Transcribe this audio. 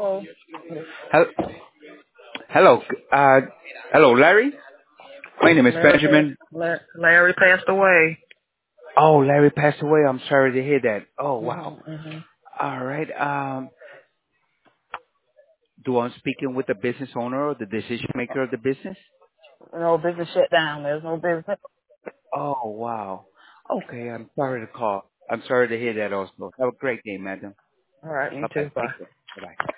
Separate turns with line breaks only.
Yes.
Hel- Hello, hello, Larry. My name is Benjamin.
Larry passed away.
Oh, Larry passed away. I'm sorry to hear that. Oh, wow.
Hmm.
All right. Do I'm speaking with the business owner or the decision maker of the business?
No business shut down. There's no business.
Oh, wow. Okay, I'm sorry to call. I'm sorry to hear that also. Have a great day, madam.
All right, you
Bye-bye.
too. Bye.
Take care. Bye-bye.